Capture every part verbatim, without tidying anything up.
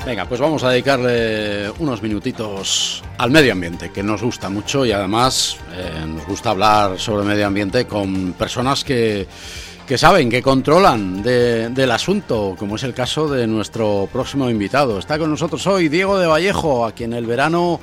Venga, pues vamos a dedicarle unos minutitos al medio ambiente, que nos gusta mucho y además eh, nos gusta hablar sobre medio ambiente con personas que, que saben, que controlan de, del asunto, como es el caso de nuestro próximo invitado. Está con nosotros hoy Diego de Vallejo, a quien el verano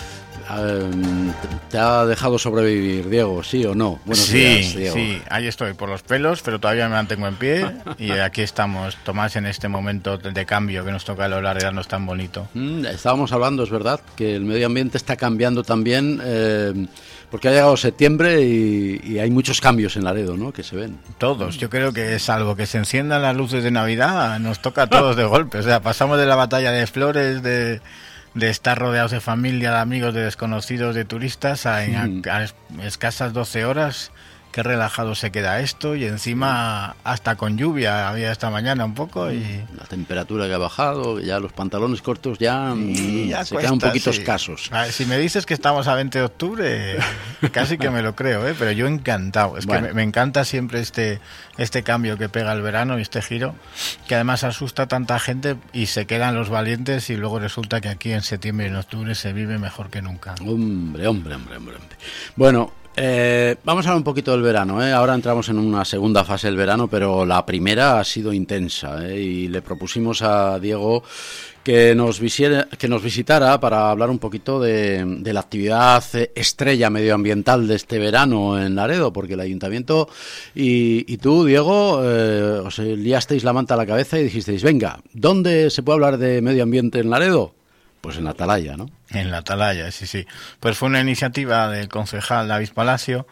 eh, te ha dejado sobrevivir. Diego, ¿sí o no? Buenos sí, días, Diego. Sí, ahí estoy por los pelos, pero todavía me mantengo en pie y aquí estamos, Tomás, en este momento de cambio que nos toca el horario no es tan bonito. Mm, estábamos hablando, es verdad, que el medio ambiente está cambiando también, eh, porque ha llegado septiembre y, y hay muchos cambios en Laredo, ¿no?, que se ven. Todos, yo creo que salvo que se enciendan las luces de Navidad, nos toca a todos de golpe. O sea, pasamos de la batalla de flores, de... de estar rodeados de familia, de amigos, de desconocidos, de turistas, a, mm. a, a escasas doce horas. Qué relajado se queda esto, y encima hasta con lluvia había esta mañana un poco. Y la temperatura que ha bajado, ya los pantalones cortos ya, ya se cuesta, quedan un poquito sí. escasos. A ver, si me dices que estamos a veinte de octubre, casi que me lo creo, ¿eh? Pero yo encantado. Es bueno. que me, me encanta siempre este, este cambio que pega el verano y este giro, que además asusta a tanta gente y se quedan los valientes, y luego resulta que aquí en septiembre y en octubre se vive mejor que nunca. Hombre, hombre, hombre, hombre. Bueno, Eh, vamos a hablar un poquito del verano, ¿eh? Ahora entramos en una segunda fase del verano, pero la primera ha sido intensa, ¿eh? Y le propusimos a Diego que nos, visiera, que nos visitara para hablar un poquito de, de la actividad estrella medioambiental de este verano en Laredo, porque el ayuntamiento y, y tú, Diego, eh, os liasteis la manta a la cabeza y dijisteis, venga, ¿dónde se puede hablar de medio ambiente en Laredo? Pues en la Atalaya, ¿no? En la Atalaya, sí, sí. Pues fue una iniciativa del concejal David Palacio,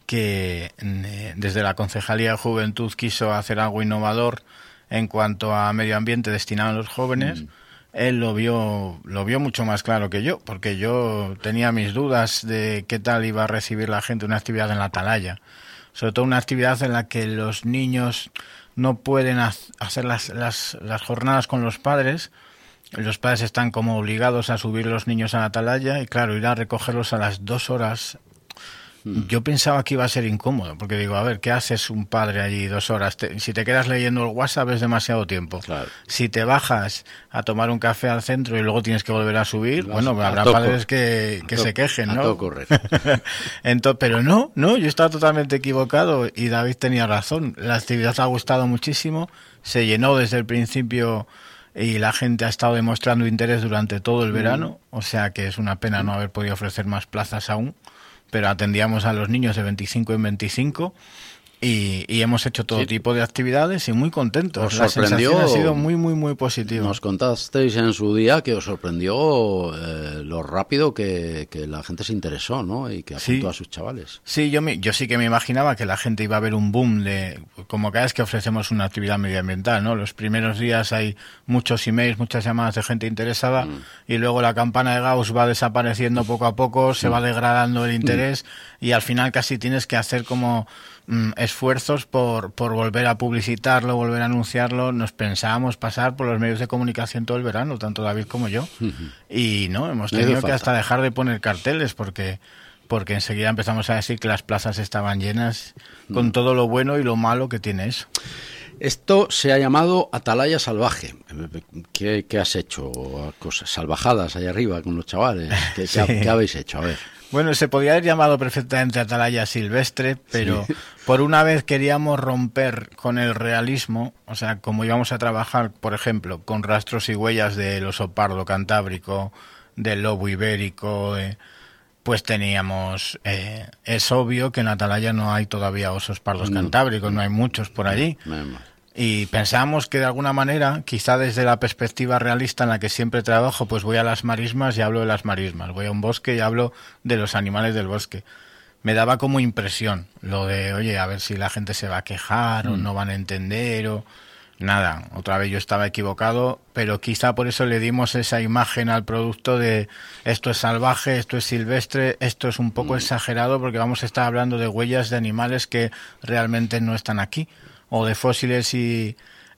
que eh, desde la Concejalía de Juventud quiso hacer algo innovador en cuanto a medio ambiente destinado a los jóvenes. Mm. Él lo vio, lo vio mucho más claro que yo, porque yo tenía mis dudas de qué tal iba a recibir la gente una actividad en la Atalaya. Sobre todo una actividad en la que los niños no pueden hacer las, las, las jornadas con los padres. Los padres están como obligados a subir los niños a la Atalaya y claro, ir a recogerlos a las dos horas. Mm. Yo pensaba que iba a ser incómodo, porque digo, a ver, ¿qué haces un padre allí dos horas? Te, si te quedas leyendo el WhatsApp es demasiado tiempo. Claro. Si te bajas a tomar un café al centro y luego tienes que volver a subir, Las, bueno, habrá toco, padres que, que to, se quejen, ¿no? A todo correr. Entonces, pero no, no, yo estaba totalmente equivocado y David tenía razón. La actividad ha gustado muchísimo, se llenó desde el principio y la gente ha estado demostrando interés durante todo el verano, o sea que es una pena no haber podido ofrecer más plazas aún, pero atendíamos a los niños de veinticinco en veinticinco y, y hemos hecho todo sí. tipo de actividades y muy contentos. ¿Os sorprendió? La sensación ha sido muy, muy, muy positiva. Nos contasteis en su día que os sorprendió eh, lo rápido que, que la gente se interesó, ¿no? Y que apuntó sí. a sus chavales. Sí, yo, me, yo sí que me imaginaba que la gente iba a ver un boom de, como cada vez que ofrecemos una actividad medioambiental, ¿no? Los primeros días hay muchos emails, muchas llamadas de gente interesada mm. y luego la campana de Gauss va desapareciendo poco a poco, se mm. va degradando el interés mm. y al final casi tienes que hacer como mm, esfuerzos por, por volver a publicitarlo, volver a anunciarlo. Nos pensábamos pasar por los medios de comunicación todo el verano, tanto David como yo, uh-huh. y no, hemos tenido que hasta dejar de poner carteles porque porque enseguida empezamos a decir que las plazas estaban llenas uh-huh. con todo lo bueno y lo malo que tiene eso. Esto se ha llamado Atalaya Salvaje. ¿Qué, qué has hecho? Cosas salvajadas ahí arriba con los chavales. ¿Qué, sí. ¿qué, qué habéis hecho? A ver. Bueno, se podría haber llamado perfectamente Atalaya Silvestre, pero sí. por una vez queríamos romper con el realismo, o sea, como íbamos a trabajar, por ejemplo, con rastros y huellas del oso pardo cantábrico, del lobo ibérico, de, pues teníamos, eh, es obvio que en Atalaya no hay todavía osos pardos no. cantábricos, no hay muchos por allí. No, no. Y pensábamos que de alguna manera, quizá desde la perspectiva realista en la que siempre trabajo, pues voy a las marismas y hablo de las marismas, voy a un bosque y hablo de los animales del bosque. Me daba como impresión lo de, oye, a ver si la gente se va a quejar mm. o no van a entender o nada. Otra vez yo estaba equivocado, pero quizá por eso le dimos esa imagen al producto de esto es salvaje, esto es silvestre, esto es un poco mm. exagerado porque vamos a estar hablando de huellas de animales que realmente no están aquí. O de fósiles y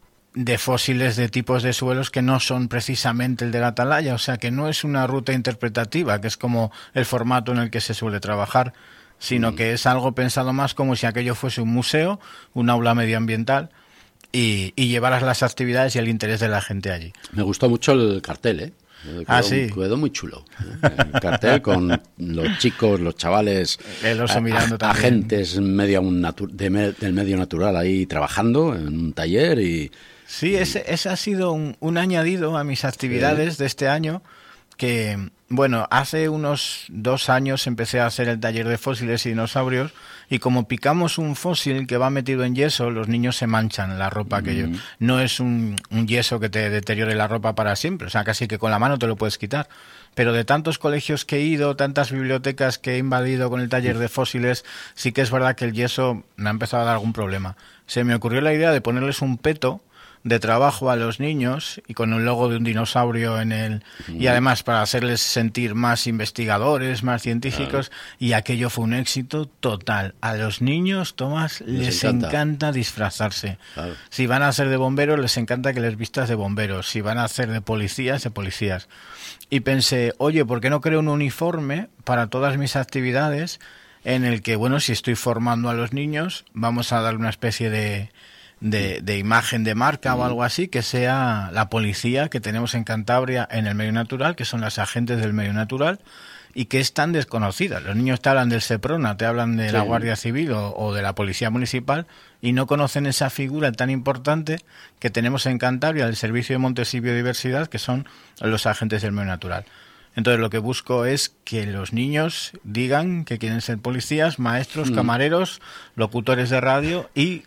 de fósiles de tipos de suelos que no son precisamente el de la Atalaya, o sea que no es una ruta interpretativa, que es como el formato en el que se suele trabajar, sino mm. que es algo pensado más como si aquello fuese un museo, un aula medioambiental, y, y llevar las actividades y el interés de la gente allí. Me gustó mucho el cartel, ¿eh? Quedó, ah, sí. Quedó muy chulo. ¿eh? El cartel con los chicos, los chavales, el oso mirando a, también. agentes medio un natu- de me, del medio natural ahí trabajando en un taller y... Sí, y... ese, ese ha sido un, un añadido a mis actividades sí. de este año que, bueno, hace unos dos años empecé a hacer el taller de fósiles y dinosaurios y como picamos un fósil que va metido en yeso, los niños se manchan la ropa. Mm. que yo, no es un, un yeso que te deteriore la ropa para siempre, o sea, casi que con la mano te lo puedes quitar. Pero de tantos colegios que he ido, tantas bibliotecas que he invadido con el taller de fósiles, sí que es verdad que el yeso me ha empezado a dar algún problema. Se me ocurrió la idea de ponerles un peto de trabajo a los niños y con un logo de un dinosaurio en el y además para hacerles sentir más investigadores, más científicos, claro. Y aquello fue un éxito total. A los niños, Tomás, les, les encanta. encanta disfrazarse. Claro. Si van a ser de bomberos, les encanta que les vistas de bomberos. Si van a hacer de policías, de policías. Y pensé, oye, ¿por qué no creo un uniforme para todas mis actividades en el que, bueno, si estoy formando a los niños, vamos a dar una especie de De, de imagen de marca o algo así, que sea la policía que tenemos en Cantabria en el medio natural, que son las agentes del medio natural, y que es tan desconocida. Los niños te hablan del SEPRONA, te hablan de sí. la Guardia Civil o, o de la Policía Municipal, y no conocen esa figura tan importante que tenemos en Cantabria, el Servicio de Montes y Biodiversidad, que son los agentes del medio natural. Entonces lo que busco es que los niños digan que quieren ser policías, maestros, mm. camareros, locutores de radio y,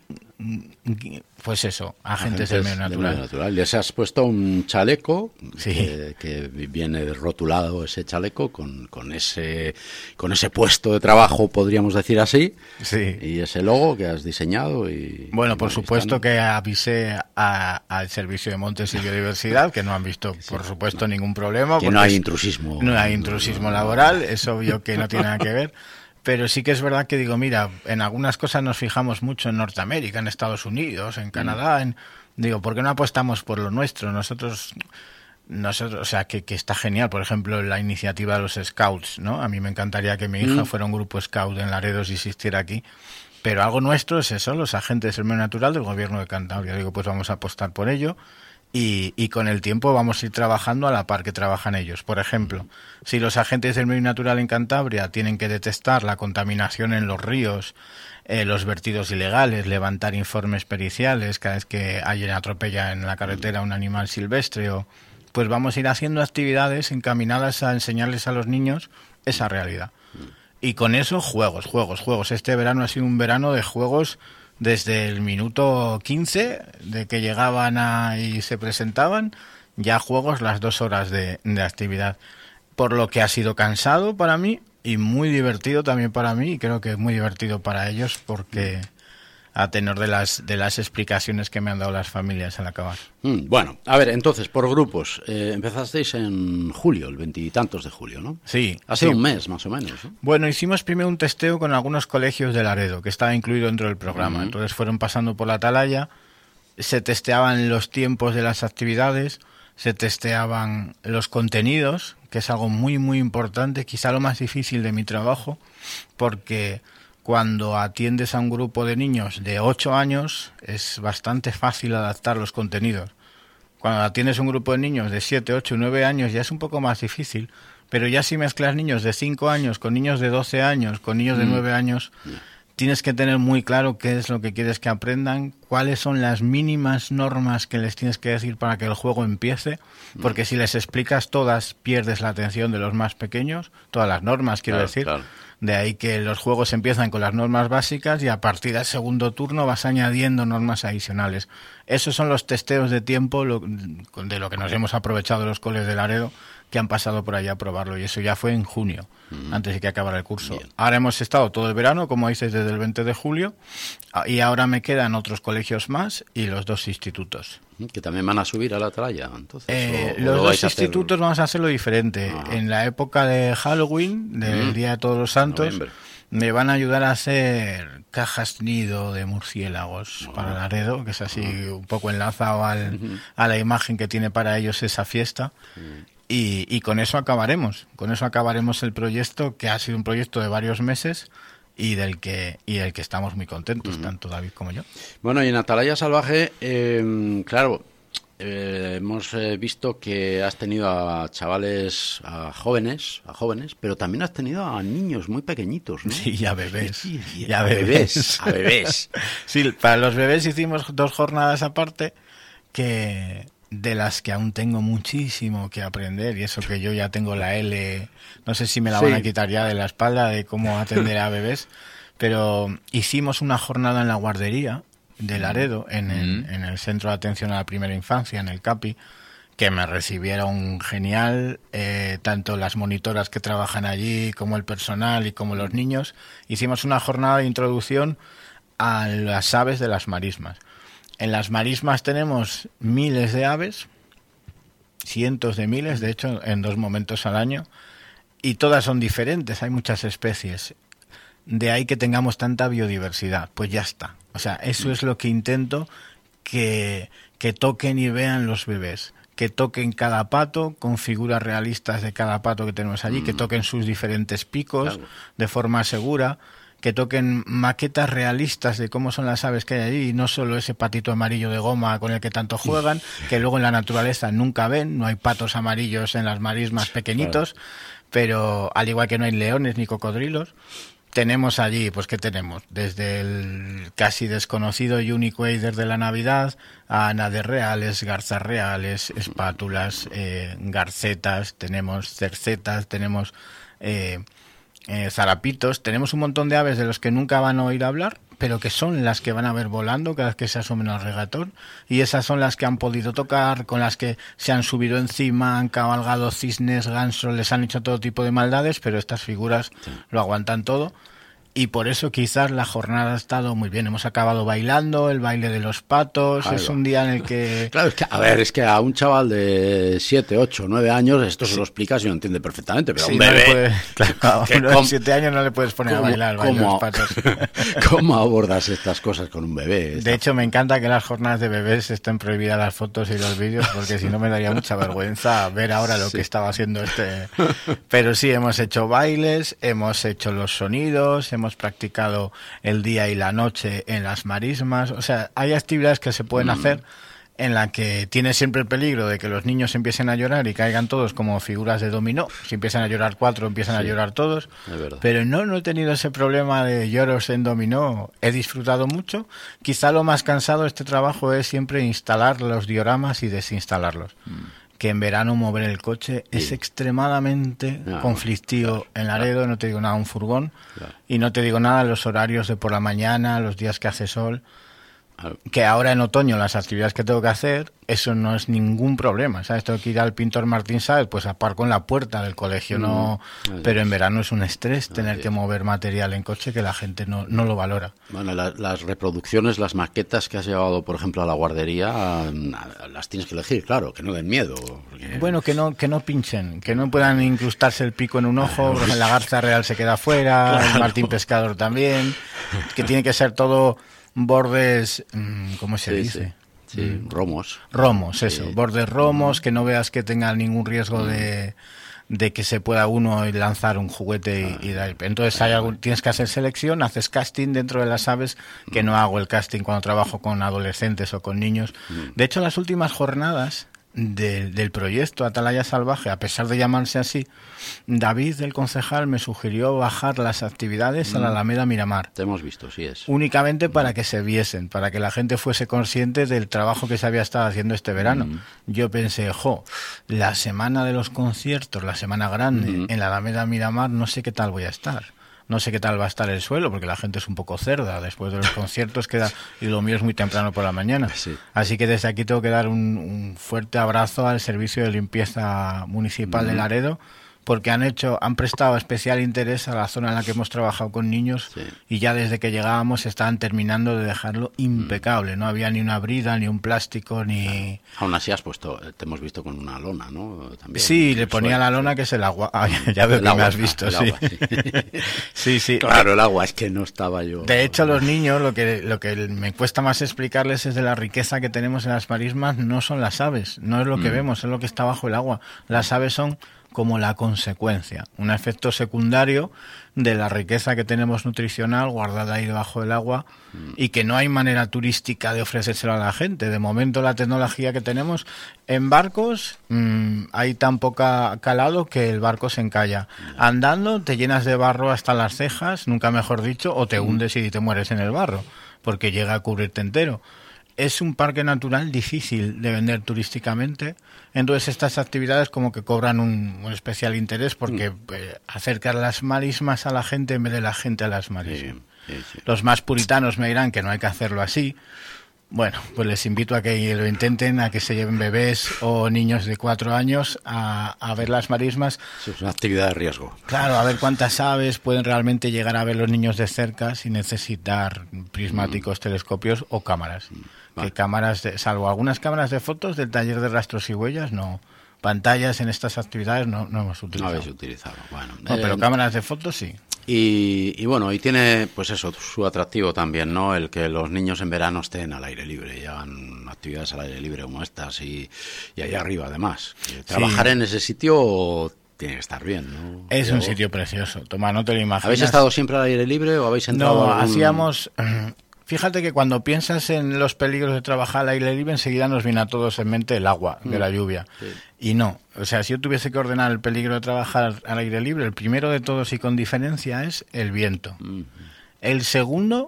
pues eso, agentes, agentes del medio natural. medio natural. Les has puesto un chaleco sí. que, que viene rotulado ese chaleco con, con ese con ese puesto de trabajo, podríamos decir así, sí. y ese logo que has diseñado. Y bueno, por supuesto que avisé a, al Servicio de Montes y Biodiversidad, que no han visto, sí. por supuesto, ningún problema. Que no hay intrusismo. No hay intrusismo laboral, es obvio que no tiene nada que ver. Pero sí que es verdad que digo, mira, en algunas cosas nos fijamos mucho en Norteamérica, en Estados Unidos, en Canadá. En, digo, ¿por qué no apostamos por lo nuestro? Nosotros, nosotros, o sea, que, que está genial. Por ejemplo, la iniciativa de los Scouts, ¿no? A mí me encantaría que mi hija mm. fuera un grupo Scout en Laredo si existiera aquí. Pero algo nuestro es eso, los agentes del medio natural del gobierno de Cantabria. Digo, pues vamos a apostar por ello. Y, y con el tiempo vamos a ir trabajando a la par que trabajan ellos. Por ejemplo, si los agentes del medio natural en Cantabria tienen que detectar la contaminación en los ríos, eh, los vertidos ilegales, levantar informes periciales cada vez que alguien atropella en la carretera un animal silvestre, o, pues vamos a ir haciendo actividades encaminadas a enseñarles a los niños esa realidad. Y con eso, juegos, juegos, juegos. Este verano ha sido un verano de juegos. Desde el minuto quince de que llegaban a, y se presentaban, ya juegos las dos horas de, de actividad. Por lo que ha sido cansado para mí y muy divertido también para mí, y creo que muy divertido para ellos porque a tenor de las de las explicaciones que me han dado las familias al acabar. Mm, bueno, a ver, entonces, por grupos, eh, empezasteis en julio, el veintitantos de julio, ¿no? Sí. Hace sí. un mes, más o menos, ¿eh? Bueno, hicimos primero un testeo con algunos colegios de Laredo, que estaba incluido dentro del programa. Uh-huh. Entonces fueron pasando por la atalaya, se testeaban los tiempos de las actividades, se testeaban los contenidos, que es algo muy, muy importante, quizá lo más difícil de mi trabajo, porque cuando atiendes a un grupo de niños de ocho años es bastante fácil adaptar los contenidos. Cuando atiendes a un grupo de niños de siete, ocho, nueve años ya es un poco más difícil, pero ya si mezclas niños de cinco años con niños de doce años, con niños de nueve años, tienes que tener muy claro qué es lo que quieres que aprendan, cuáles son las mínimas normas que les tienes que decir para que el juego empiece, porque si les explicas todas pierdes la atención de los más pequeños, todas las normas quiero claro, decir. Claro. De ahí que los juegos empiezan con las normas básicas y a partir del segundo turno vas añadiendo normas adicionales. Esos son los testeos de tiempo lo, de lo que nos hemos aprovechado los coles de Laredo que han pasado por allá a probarlo, y eso ya fue en junio, mm. antes de que acabara el curso. Bien. Ahora hemos estado todo el verano, como dices, desde el veinte de julio, y ahora me quedan otros colegios más y los dos institutos. Que también van a subir a la atalaya, entonces. Eh, o, los o dos institutos hacer... vamos a hacerlo diferente. Ah. En la época de Halloween, del mm. Día de Todos los Santos, Noviembre. Me van a ayudar a hacer cajas nido de murciélagos oh. para Laredo, que es así oh. un poco enlazado al, uh-huh. a la imagen que tiene para ellos esa fiesta. Uh-huh. Y, y con eso acabaremos. Con eso acabaremos el proyecto, que ha sido un proyecto de varios meses y del que y del que estamos muy contentos, uh-huh. tanto David como yo. Bueno, y en Atalaya Salvaje, eh, claro, eh, hemos eh, visto que has tenido a chavales, a jóvenes, a jóvenes, pero también has tenido a niños muy pequeñitos, ¿no? Sí, y a bebés. Sí, y y a, a bebés. bebés. A bebés. Sí, para los bebés hicimos dos jornadas aparte que... de las que aún tengo muchísimo que aprender, y eso que yo ya tengo la L, no sé si me la sí. van a quitar ya de la espalda de cómo atender a bebés, pero hicimos una jornada en la guardería de Laredo, en el, mm. en el Centro de Atención a la Primera Infancia, en el CAPI, que me recibieron genial, eh, tanto las monitoras que trabajan allí, como el personal y como los niños. Hicimos una jornada de introducción a las aves de las marismas. En las marismas tenemos miles de aves, cientos de miles, de hecho, en dos momentos al año, y todas son diferentes, hay muchas especies. De ahí que tengamos tanta biodiversidad, pues ya está. O sea, eso es lo que intento, que, que toquen y vean los bebés, que toquen cada pato con figuras realistas de cada pato que tenemos allí, mm. que toquen sus diferentes picos claro. de forma segura, que toquen maquetas realistas de cómo son las aves que hay allí, y no solo ese patito amarillo de goma con el que tanto juegan, que luego en la naturaleza nunca ven, no hay patos amarillos en las marismas pequeñitos, claro. pero al igual que no hay leones ni cocodrilos. Tenemos allí, pues ¿qué tenemos? Desde el casi desconocido único eider de la Navidad a anades reales, garzas reales, espátulas, eh, garcetas, tenemos cercetas, tenemos eh, eh, zarapitos, tenemos un montón de aves de los que nunca van a oír hablar, pero que son las que van a ver volando cada vez que se asomen al regatón, y esas son las que han podido tocar, con las que se han subido encima, han cabalgado cisnes, gansos, les han hecho todo tipo de maldades, pero estas figuras sí. lo aguantan todo. Y por eso quizás la jornada ha estado muy bien. Hemos acabado bailando, el baile de los patos. Ahí es va. Un día en el que... Claro, es que, a ver, es que a un chaval de siete, ocho, nueve años esto sí. se lo explicas y lo entiende perfectamente, pero sí, a un bebé... No puede, claro, a uno de siete años no le puedes poner ¿cómo, a bailar el baile cómo, de los patos. ¿Cómo abordas estas cosas con un bebé? De hecho, me encanta que las jornadas de bebés estén prohibidas las fotos y los vídeos, porque si no me daría mucha vergüenza ver ahora lo sí. que estaba haciendo este... Pero sí, hemos hecho bailes, hemos hecho los sonidos, hemos practicado el día y la noche en las marismas. O sea, hay actividades que se pueden mm. hacer en la que tiene siempre el peligro de que los niños empiecen a llorar y caigan todos como figuras de dominó. Si empiezan a llorar cuatro, empiezan sí, a llorar todos. Pero no, no he tenido ese problema de lloros en dominó. He disfrutado mucho. Quizá lo más cansado de este trabajo es siempre instalar los dioramas y desinstalarlos. Mm. Que en verano mover el coche sí. es extremadamente no, conflictivo. En Laredo no te digo nada, un furgón, claro. y no te digo nada los horarios de por la mañana, los días que hace sol, claro. que ahora en otoño las actividades que tengo que hacer, eso no es ningún problema, ¿sabes? Tengo que ir al Pintor Martín Sáez, pues aparco en la puerta del colegio, no, no pero en verano es un estrés no, tener que mover material en coche que la gente no, no lo valora. Bueno, la, las reproducciones, las maquetas que has llevado, por ejemplo, a la guardería, las tienes que elegir, claro, que no den miedo. Porque... Bueno, que no que no pinchen, que no puedan incrustarse el pico en un ojo, porque la garza real se queda fuera, claro. el Martín Pescador también, que tiene que ser todo bordes, ¿cómo se sí, dice? Sí. Sí, romos. Romos, eso, sí. bordes romos, que no veas que tengan ningún riesgo mm. de, de que se pueda uno lanzar un juguete y, y dar. Entonces hay algún, tienes que hacer selección, haces casting dentro de las aves, que mm. no hago el casting cuando trabajo con adolescentes o con niños. Mm. De hecho, las últimas jornadas de, del proyecto Atalaya Salvaje, a pesar de llamarse así, David, el concejal, me sugirió bajar las actividades mm. a la Alameda Miramar. Te hemos visto, sí es. Únicamente para que se viesen, para que la gente fuese consciente del trabajo que se había estado haciendo este verano. Mm. Yo pensé, jo, la semana de los conciertos, la semana grande, mm. en la Alameda Miramar, no sé qué tal voy a estar. No sé qué tal va a estar el suelo, porque la gente es un poco cerda después de los conciertos, queda, y lo mío es muy temprano por la mañana. Sí. Así que desde aquí tengo que dar un, un fuerte abrazo al Servicio de Limpieza Municipal mm. de Laredo, porque han hecho, han prestado especial interés a la zona en la que hemos trabajado con niños, sí. y ya desde que llegábamos estaban terminando de dejarlo impecable. No había ni una brida, ni un plástico, ni... Claro. Aún así has puesto, te hemos visto con una lona, ¿no? También, sí, le ponía suelo, la lona, sí. que es el agua. Ah, ya veo el que agua, me has visto, sí. Agua, sí. sí, sí. Claro, el agua, es que no estaba yo... De hecho, los niños, lo que, lo que me cuesta más explicarles es de la riqueza que tenemos en las marismas, no son las aves, no es lo que mm. vemos, es lo que está bajo el agua. Las aves son como la consecuencia, un efecto secundario de la riqueza que tenemos nutricional guardada ahí debajo del agua y que no hay manera turística de ofrecérselo a la gente. De momento la tecnología que tenemos en barcos mmm, hay tan poca calado que el barco se encalla. Andando te llenas de barro hasta las cejas, nunca mejor dicho, o te hundes y te mueres en el barro porque llega a cubrirte entero. Es un parque natural difícil de vender turísticamente, entonces estas actividades como que cobran un, un especial interés porque mm. eh, acercan las marismas a la gente en vez de la gente a las marismas. Sí, sí, sí. Los más puritanos me dirán que no hay que hacerlo así. Bueno, pues les invito a que lo intenten, a que se lleven bebés o niños de cuatro años a, a ver las marismas. Sí, es una actividad de riesgo. Claro, a ver cuántas aves pueden realmente llegar a ver los niños de cerca sin necesitar prismáticos, mm. telescopios o cámaras. Mm. Vale. Que cámaras, de, salvo algunas cámaras de fotos del taller de rastros y huellas, no. Pantallas en estas actividades no, no hemos utilizado. No habéis utilizado, bueno. No, eh, pero cámaras de fotos sí. Y, y bueno, y tiene pues eso, su atractivo también, ¿no? El que los niños en verano estén al aire libre y hagan actividades al aire libre como estas y, y ahí arriba además. Que trabajar sí. en ese sitio tiene que estar bien, ¿no? Es Luego, un sitio precioso, toma, no te lo imaginas. ¿Habéis estado siempre al aire libre o habéis entrado? No, a algún... hacíamos... Fíjate que cuando piensas en los peligros de trabajar al aire libre, enseguida nos viene a todos en mente el agua de la lluvia. Sí. Y no, o sea, si yo tuviese que ordenar el peligro de trabajar al aire libre, el primero de todos y con diferencia es el viento. Uh-huh. El segundo,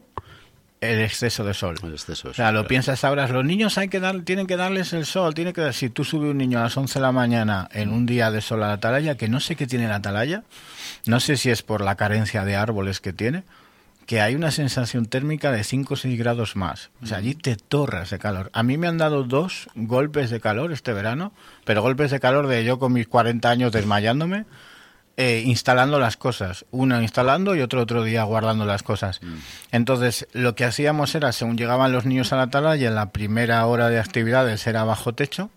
el exceso de sol. El exceso de sol. O sea, lo claro. piensas ahora, los niños hay que dar, tienen que darles el sol, tiene que dar, si tú subes un niño a las once de la mañana en un día de sol a la atalaya, que no sé qué tiene la atalaya, no sé si es por la carencia de árboles que tiene, que hay una sensación térmica de cinco o seis grados más. O sea, allí te torras de calor. A mí me han dado dos golpes de calor este verano, pero golpes de calor de yo con mis cuarenta años desmayándome, eh, instalando las cosas. Uno instalando y otro otro día guardando las cosas. Mm. Entonces, lo que hacíamos era, según llegaban los niños a la atalaya, en la primera hora de actividades era bajo techo,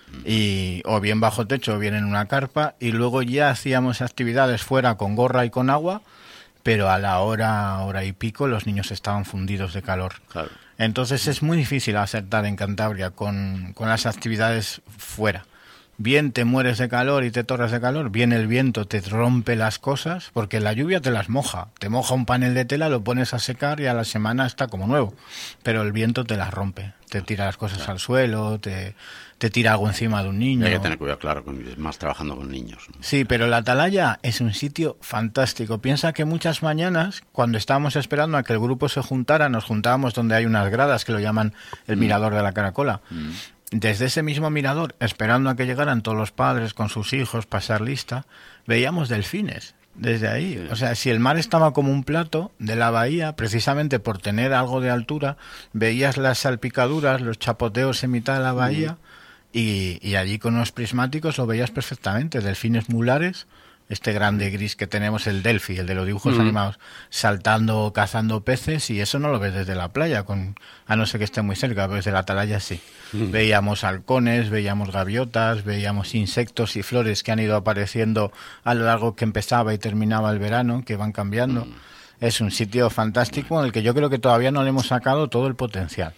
y o bien bajo techo o bien en una carpa, y luego ya hacíamos actividades fuera con gorra y con agua, pero a la hora, hora y pico, los niños estaban fundidos de calor. Claro. Entonces es muy difícil acertar en Cantabria con, con las actividades fuera. Bien te mueres de calor y te torras de calor, bien el viento te rompe las cosas, porque la lluvia te las moja. Te moja un panel de tela, lo pones a secar y a la semana está como nuevo. Pero el viento te las rompe, te tira las cosas claro. al suelo, te... te tira algo encima de un niño. Hay que tener cuidado, claro, más trabajando con niños, ¿no? Sí, pero la atalaya es un sitio fantástico. Piensa que muchas mañanas, cuando estábamos esperando a que el grupo se juntara, nos juntábamos donde hay unas gradas que lo llaman el mm. mirador de la Caracola. Mm. Desde ese mismo mirador, esperando a que llegaran todos los padres con sus hijos, pasar lista, veíamos delfines. Desde ahí, sí. O sea, si el mar estaba como un plato de la bahía, precisamente por tener algo de altura, veías las salpicaduras, los chapoteos en mitad de la bahía, mm. y, y allí con unos prismáticos lo veías perfectamente, delfines mulares, este grande gris que tenemos, el delfi, el de los dibujos mm. animados, saltando, cazando peces, y eso no lo ves desde la playa, con a no ser que esté muy cerca, pero desde la atalaya sí. Mm. Veíamos halcones, veíamos gaviotas, veíamos insectos y flores que han ido apareciendo a lo largo que empezaba y terminaba el verano, que van cambiando. Mm. Es un sitio fantástico en el que yo creo que todavía no le hemos sacado todo el potencial.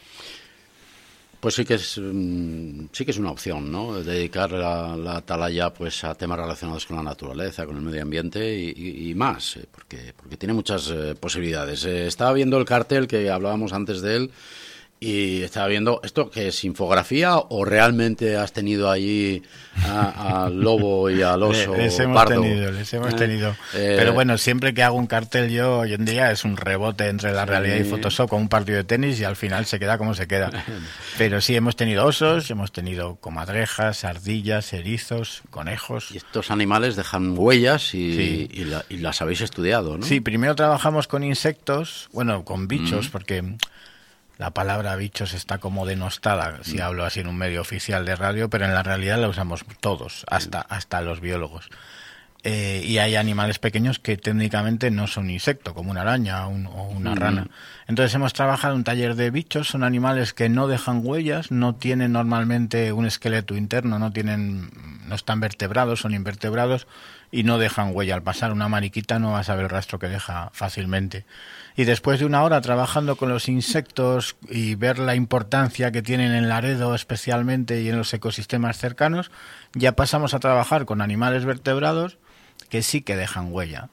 Pues sí que es sí que es una opción, ¿no? Dedicar la, la atalaya pues a temas relacionados con la naturaleza, con el medio ambiente y, y, y más, eh, porque porque tiene muchas eh, posibilidades. Eh, estaba viendo el cartel que hablábamos antes de él y estaba viendo esto que es infografía o realmente has tenido allí al lobo y al oso les hemos pardo. Tenido, les hemos eh, tenido. Eh, Pero bueno, siempre que hago un cartel yo hoy en día es un rebote entre la realidad sí. y Photoshop con un partido de tenis y al final se queda como se queda. Pero sí, hemos tenido osos, hemos tenido comadrejas, ardillas, erizos, conejos. Y estos animales dejan huellas y, sí. y, la, y las habéis estudiado, ¿no? Sí, primero trabajamos con insectos, bueno, con bichos, mm. porque la palabra bichos está como denostada si mm. hablo así en un medio oficial de radio, pero en la realidad la usamos todos, hasta, mm. hasta los biólogos. Eh, y hay animales pequeños que técnicamente no son insectos, como una araña un, o una mm. rana. Entonces hemos trabajado en un taller de bichos, son animales que no dejan huellas, no tienen normalmente un esqueleto interno, no tienen, no están vertebrados, son invertebrados, y no dejan huella. Al pasar una mariquita no vas a ver el rastro que deja fácilmente. Y después de una hora trabajando con los insectos y ver la importancia que tienen en Laredo especialmente y en los ecosistemas cercanos, ya pasamos a trabajar con animales vertebrados que sí que dejan huella.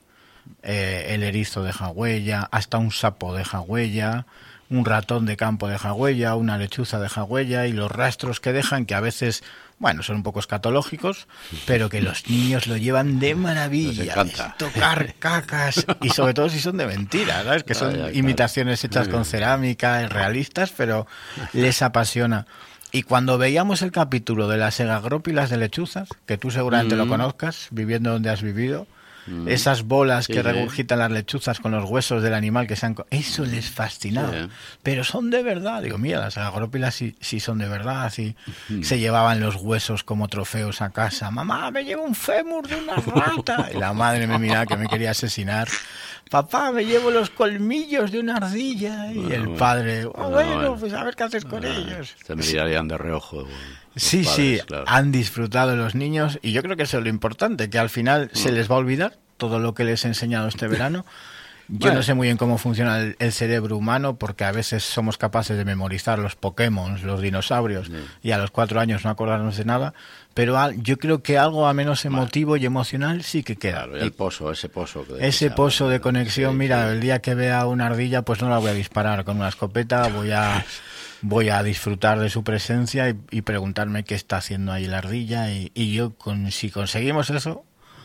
Eh, el erizo deja huella, hasta un sapo deja huella, un ratón de campo deja huella, una lechuza deja huella, y los rastros que dejan, que a veces, bueno, son un poco escatológicos, pero que los niños lo llevan de maravilla. Tocar cacas, y sobre todo si son de mentira, ¿sabes? Que son Vaya, imitaciones claro. hechas con cerámica, realistas, pero les apasiona. Y cuando veíamos el capítulo de las egagrópilas de lechuzas, que tú seguramente mm. lo conozcas, viviendo donde has vivido, mm. esas bolas sí, que regurgitan sí. las lechuzas con los huesos del animal que se han... Eso les fascinaba. Sí. Pero son de verdad. Digo, mira, las egagrópilas sí, sí son de verdad. Sí. Mm. Se llevaban los huesos como trofeos a casa. Mamá, me llevo un fémur de una rata. Y la madre me miraba que me quería asesinar. Papá, me llevo los colmillos de una ardilla. Y bueno, el padre, oh, bueno, bueno, pues a ver qué haces con bueno, ellos. Se me mirarían de reojo. Sí, padres, sí, claro. Han disfrutado los niños, y yo creo que eso es lo importante, que al final mm. se les va a olvidar todo lo que les he enseñado este verano. Yo bueno. no sé muy bien cómo funciona el, el cerebro humano, porque a veces somos capaces de memorizar los Pokémon, los dinosaurios, sí. y a los cuatro años no acordarnos de nada, pero al, yo creo que algo a menos emotivo bueno. y emocional sí que queda. Claro, el pozo, ese pozo. Que ese pozo de conexión, sí, mira, sí. el día que vea una ardilla, pues no la voy a disparar con una escopeta, voy a... voy a disfrutar de su presencia y, y preguntarme qué está haciendo ahí la ardilla, y, y yo, con, si conseguimos eso,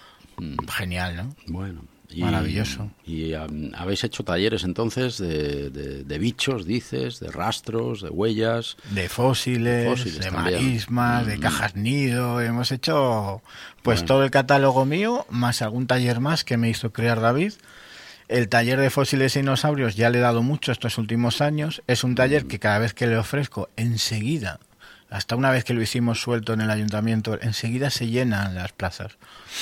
mm. genial, ¿no? Bueno. Y, maravilloso. ¿Y um, habéis hecho talleres entonces de, de, de bichos, dices, de rastros, de huellas? De fósiles, de, fósiles de marismas, mm. de cajas nido. Hemos hecho pues bueno. todo el catálogo mío, más algún taller más que me hizo crear David. El taller de fósiles y dinosaurios ya le he dado mucho estos últimos años. Es un taller que cada vez que le ofrezco, enseguida, hasta una vez que lo hicimos suelto en el ayuntamiento, enseguida se llenan las plazas.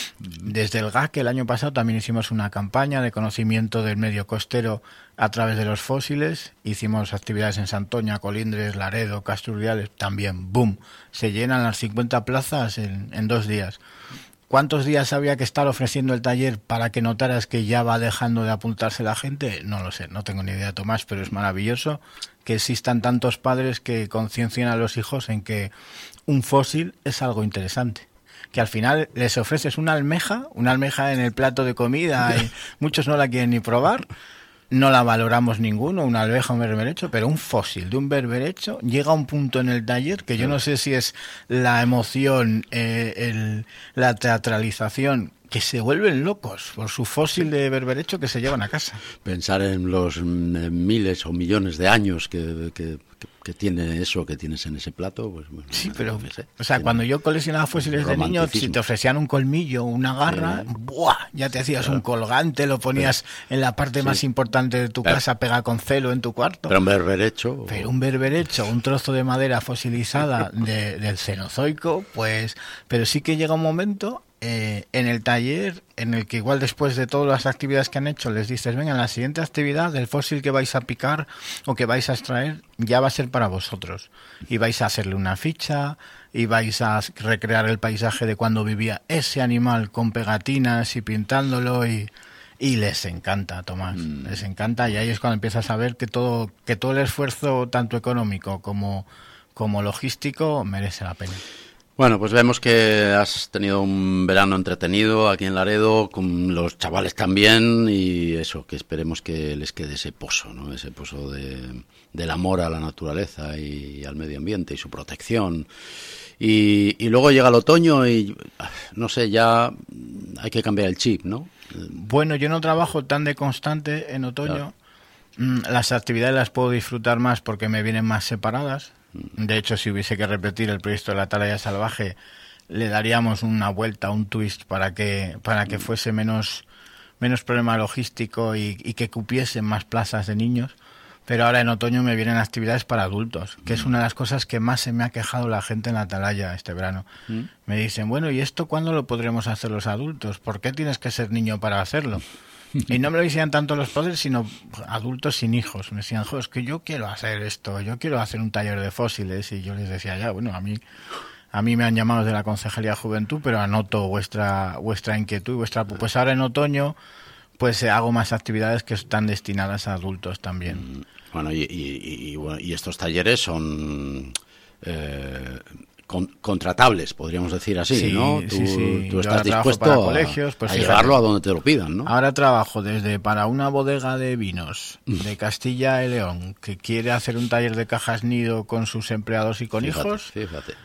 Desde el G A C, el año pasado, también hicimos una campaña de conocimiento del medio costero a través de los fósiles. Hicimos actividades en Santoña, Colindres, Laredo, Castro Urdiales. También, boom, se llenan las cincuenta plazas en, en dos días. ¿Cuántos días había que estar ofreciendo el taller para que notaras que ya va dejando de apuntarse la gente? No lo sé, no tengo ni idea, Tomás, pero es maravilloso que existan tantos padres que conciencien a los hijos en que un fósil es algo interesante. Que al final les ofreces una almeja, una almeja en el plato de comida, y muchos no la quieren ni probar. No la valoramos ninguno, una almeja, un berberecho, pero un fósil de un berberecho llega a un punto en el taller que yo no sé si es la emoción, eh, el, la teatralización, que se vuelven locos por su fósil de berberecho que se llevan a casa. Pensar en los miles o millones de años que, que, que tiene eso que tienes en ese plato, pues bueno. Sí, pero, no sé, o sea, cuando yo coleccionaba fósiles de niño, si te ofrecían un colmillo, una garra, sí. ¡buah! Ya te hacías claro. un colgante, lo ponías sí. en la parte sí. más importante de tu pero, casa, pegado con celo en tu cuarto. Pero un berberecho. Pero un berberecho, un trozo de madera fosilizada de, del Cenozoico, pues, pero sí que llega un momento eh, en el taller en el que igual después de todas las actividades que han hecho les dices, venga, en la siguiente actividad el fósil que vais a picar o que vais a extraer ya va a ser para vosotros, y vais a hacerle una ficha y vais a recrear el paisaje de cuando vivía ese animal con pegatinas y pintándolo, y, y les encanta, Tomás, mm. les encanta, y ahí es cuando empiezas a ver que todo, que todo el esfuerzo tanto económico como, como logístico merece la pena. Bueno, pues vemos que has tenido un verano entretenido aquí en Laredo, con los chavales también, y eso, que esperemos que les quede ese pozo, ¿no? Ese pozo de, del amor a la naturaleza y al medio ambiente y su protección. Y, y luego llega el otoño y, no sé, ya hay que cambiar el chip, ¿no? Bueno, yo no trabajo tan de constante en otoño. Claro. Las actividades las puedo disfrutar más porque me vienen más separadas. De hecho, si hubiese que repetir el proyecto de la Atalaya Salvaje, le daríamos una vuelta, un twist para que para que fuese menos menos problema logístico y, y que cupiesen más plazas de niños. Pero ahora en otoño me vienen actividades para adultos, que es una de las cosas que más se me ha quejado la gente en la Atalaya este verano. ¿Mm? Me dicen, bueno, ¿y esto cuándo lo podremos hacer los adultos? ¿Por qué tienes que ser niño para hacerlo? Y no me lo decían tanto los padres, sino adultos sin hijos. Me decían, jo, es que yo quiero hacer esto, yo quiero hacer un taller de fósiles. Y yo les decía, ya, bueno, a mí A mí me han llamado de la Concejalía de Juventud, pero anoto vuestra vuestra inquietud, vuestra pues ahora en otoño pues eh, hago más actividades que están destinadas a adultos también. Bueno, y, y, y, bueno, y estos talleres son eh, con, contratables, podríamos decir así, sí, ¿no? Tú, sí, sí. tú estás dispuesto para a, colegios, pues a fíjate, llevarlo a donde te lo pidan, ¿no? Ahora trabajo desde para una bodega de vinos de Castilla y León que quiere hacer un taller de cajas nido con sus empleados y con Fíjate, hijos. Fíjate.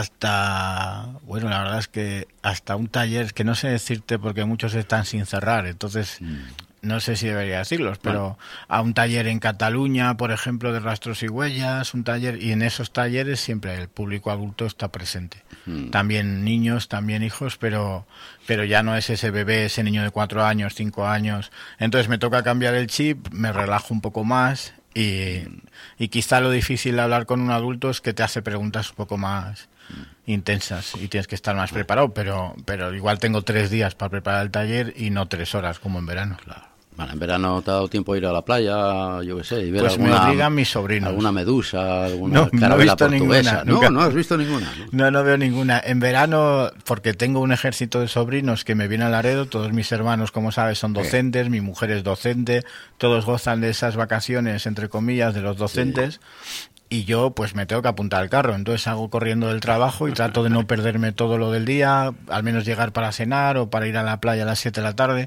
Hasta, bueno, la verdad es que hasta un taller, que no sé decirte porque muchos están sin cerrar, entonces mm. no sé si debería decirlos, pero bueno, a un taller en Cataluña, por ejemplo, de rastros y huellas, un taller, y en esos talleres siempre el público adulto está presente. Mm. También niños, también hijos, pero, pero ya no es ese bebé, ese niño de cuatro años, cinco años. Entonces me toca cambiar el chip, me relajo un poco más y, y quizá lo difícil de hablar con un adulto es que te hace preguntas un poco más intensas y tienes que estar más preparado, pero pero igual tengo tres días para preparar el taller y no tres horas como en verano. Claro. Bueno, en verano te ha dado tiempo a ir a la playa, yo qué sé, y ver pues alguna, me obligan mis sobrinos. Alguna medusa, alguna no, carabela no he visto portuguesa. Ninguna, no, nunca. no has visto ninguna. ¿No? no, no veo ninguna. En verano, porque tengo un ejército de sobrinos que me viene a Laredo, todos mis hermanos, como sabes, son docentes, sí. Mi mujer es docente, todos gozan de esas vacaciones, entre comillas, de los docentes. Sí. Y yo pues me tengo que apuntar al carro, entonces hago corriendo del trabajo y trato de no perderme todo lo del día, al menos llegar para cenar o para ir a la playa a las siete de la tarde.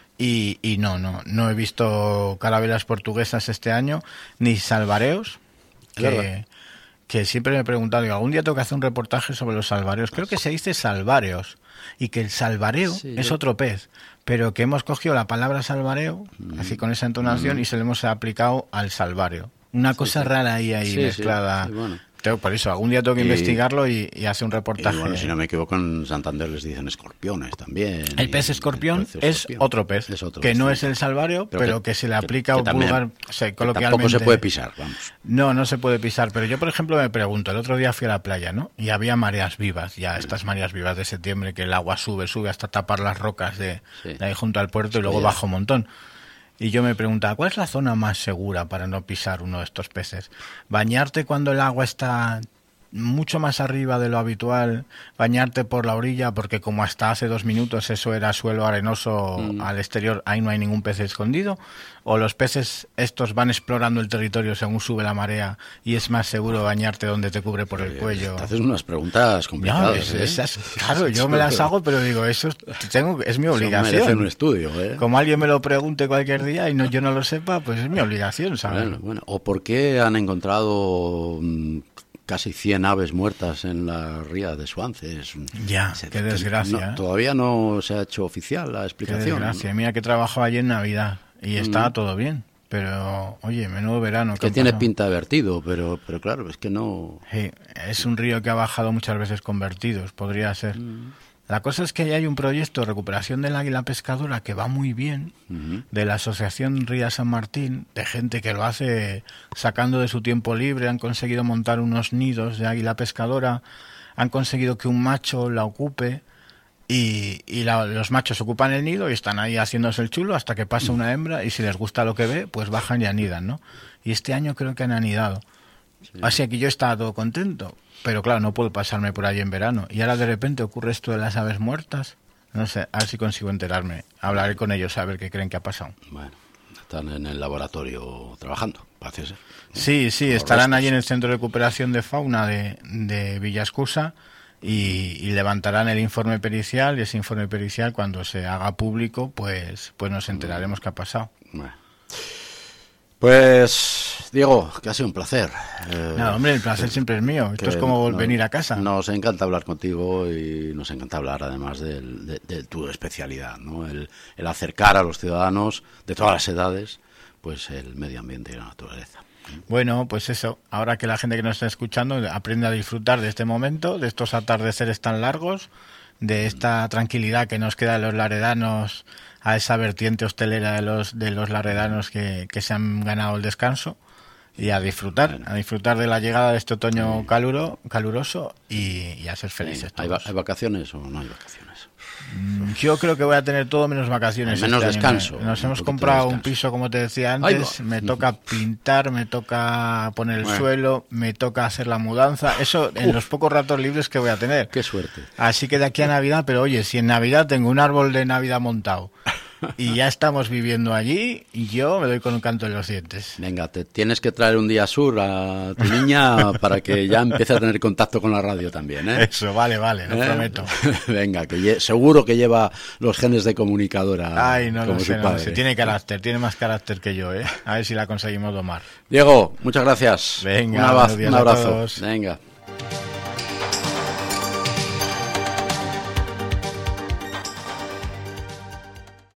Y, y no, no, no he visto carabelas portuguesas este año, ni salvareos, que, que siempre me he preguntado, digo, algún día tengo que hacer un reportaje sobre los salvareos. Creo que se dice salvareos, y que el salvareo sí, es yo... otro pez, pero que hemos cogido la palabra salvareo, mm. así con esa entonación, mm. y se le hemos aplicado al salvareo. Una cosa sí, sí. rara ahí, ahí sí, mezclada. Sí, sí, bueno. Tengo, por eso, algún día tengo que y, investigarlo y, y hacer un reportaje. Y bueno, si no me equivoco, en Santander les dicen escorpiones también. El pez escorpión, el pez es escorpión. otro pez, es otro que pez, no sí. es el salvario, pero, pero que, que se le aplica que, que vulgar, o sea, coloquialmente. Tampoco se puede pisar, vamos. No, no se puede pisar, pero yo, por ejemplo, me pregunto, el otro día fui a la playa, ¿no? Y había mareas vivas, ya sí. estas mareas vivas de septiembre, que el agua sube, sube hasta tapar las rocas de, sí. de ahí junto al puerto y luego baja un montón. Y yo me preguntaba, ¿cuál es la zona más segura para no pisar uno de estos peces? ¿Bañarte cuando el agua está mucho más arriba de lo habitual, bañarte por la orilla, porque como hasta hace dos minutos eso era suelo arenoso mm. al exterior, ahí no hay ningún pez escondido? ¿O los peces estos van explorando el territorio según sube la marea y es más seguro bañarte donde te cubre por el cuello? Te haces unas preguntas complicadas. No, es, ¿eh? esas, claro, yo me las hago, pero digo, eso tengo, es mi obligación. Merece un estudio, ¿eh? Como alguien me lo pregunte cualquier día y no, yo no lo sepa, pues es mi obligación, ¿sabes? Bueno, bueno. ¿O por qué han encontrado mmm, casi cien aves muertas en la ría de Suances? Ya, se, qué desgracia. No, todavía no se ha hecho oficial la explicación. Qué desgracia. ¿No? Mira que trabajaba allí en Navidad y estaba mm. todo bien. Pero, oye, menudo verano. Que tiene pasado? Pinta de vertido, pero, pero claro, es que no... Sí, es un río que ha bajado muchas veces con vertidos, podría ser. Mm. La cosa es que ya hay un proyecto de recuperación del águila pescadora que va muy bien, uh-huh. de la Asociación Ría San Martín, de gente que lo hace sacando de su tiempo libre, han conseguido montar unos nidos de águila pescadora, han conseguido que un macho la ocupe y, y la, los machos ocupan el nido y están ahí haciéndose el chulo hasta que pasa una hembra y si les gusta lo que ve, pues bajan y anidan, ¿no? Y este año creo que han anidado. Sí. Así que yo estaba todo contento. Pero claro, no puedo pasarme por allí en verano. Y ahora de repente ocurre esto de las aves muertas. No sé, a ver si consigo enterarme. Hablaré con ellos a ver qué creen que ha pasado. Bueno, están en el laboratorio trabajando, parece ser. Sí, sí, estarán allí en el Centro de Recuperación de Fauna de, de Villascusa y, y levantarán el informe pericial. Y ese informe pericial, cuando se haga público, pues, pues nos enteraremos qué ha pasado. Bueno. Pues, Diego, que ha sido un placer. Eh, no, hombre, el placer siempre es mío. Esto es como no, venir a casa. Nos encanta hablar contigo y nos encanta hablar además de, de, de tu especialidad, ¿no? El, el acercar a los ciudadanos de todas las edades, pues el medio ambiente y la naturaleza. Bueno, pues eso. Ahora que la gente que nos está escuchando aprende a disfrutar de este momento, de estos atardeceres tan largos, de esta tranquilidad que nos queda a los laredanos, a esa vertiente hostelera de los de los laredanos que, que se han ganado el descanso y a disfrutar, bueno. a disfrutar de la llegada de este otoño caluro, caluroso y, y a ser felices. ¿Hay, ¿Hay vacaciones o no hay vacaciones? Yo creo que voy a tener todo menos vacaciones. Menos este descanso. Año. Nos hemos comprado un piso, como te decía antes. Ay, me toca pintar, me toca poner el bueno. suelo, me toca hacer la mudanza. Eso en Uf. los pocos ratos libres que voy a tener. Qué suerte. Así que de aquí a Navidad, pero oye, si en Navidad tengo un árbol de Navidad montado y ya estamos viviendo allí, y yo me doy con un canto en los dientes. Venga, te tienes que traer un día sur a tu niña para que ya empiece a tener contacto con la radio también, ¿eh? Eso, vale, vale, lo ¿Eh? prometo. Venga, que lle- seguro que lleva los genes de comunicadora. Ay, no como lo sé, su no padre. lo sé. Tiene carácter, tiene más carácter que yo, ¿eh? A ver si la conseguimos domar. Diego, muchas gracias. Venga, un abrazo. Un abrazo. Venga.